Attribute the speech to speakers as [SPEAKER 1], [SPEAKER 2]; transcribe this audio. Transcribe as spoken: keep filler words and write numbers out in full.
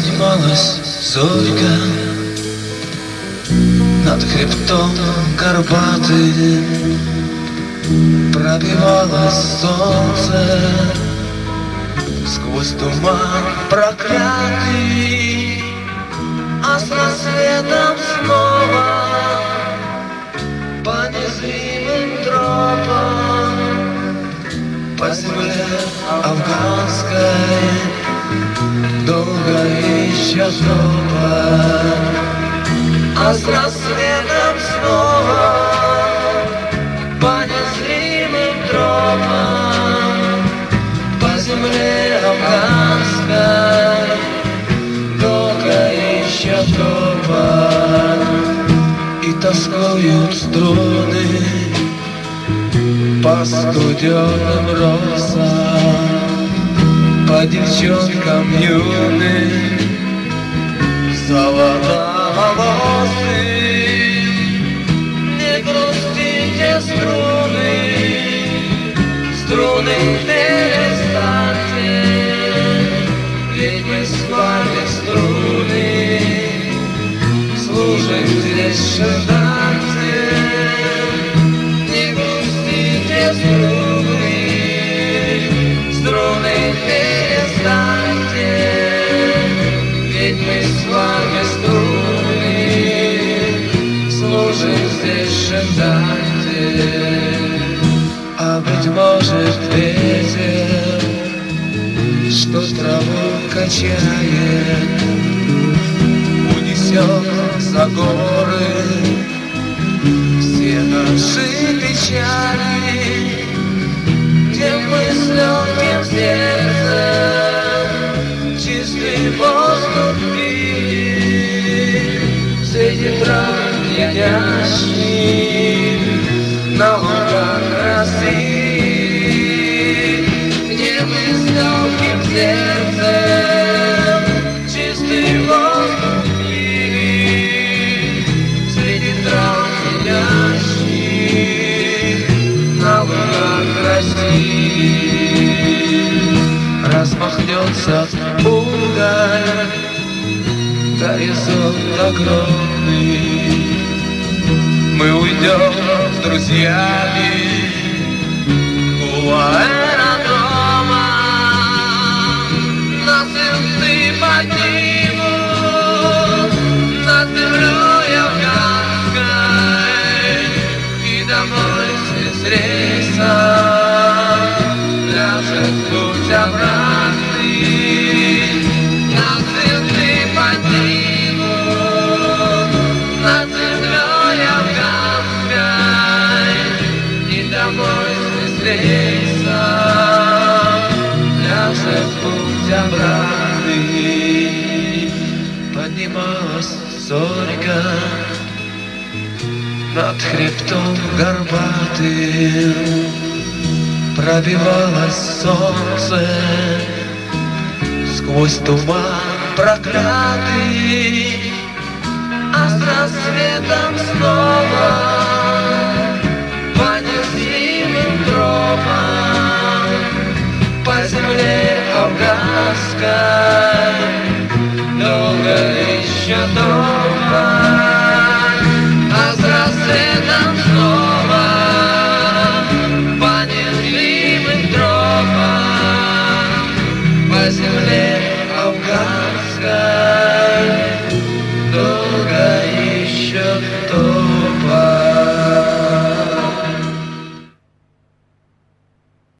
[SPEAKER 1] Поднималась зорька над хребтом горбатым, пробивалось солнце сквозь туман проклятый, а с рассветом снова по незримым тропам по земле афганской долго ищет снова, а с рассветом снова по незримым тропам по земле афганской долго ищет снова, и тоскуют струны по студеным росам, по девчонкам юным, золотоволосым. Не грустите, струны, струны перестаньте, ведь мы с вами струны служим здесь шанданте. Не грустите, струны, струны перестаньте, ведь мы с вами струны служим здесь шанданте. А быть может ветер, что траву качает, унесет за горы все наши печали, где мы с легким сердцем чистый воздух пили среди трав пьянящих на лугах России, где мы с легким сердцем чистый воздух пили среди трав пьянящих на лугах России. Размахнется уголь, горизонт огромный, мы уйдем с друзьями у аэродрома, нас винты поднимут над землей афганской, и домой с рейса ляжет путь обратный. Нас винты поднимут над землей афганской, и домой с рейса ляжет путь обратный. Поднималась зорька над хребтом горбатым, пробивалось солнце сквозь туман проклятый, а с рассветом снова по незримым тропам по земле афганской долго еще дома, а с рассветом снова по незримым тропам по земле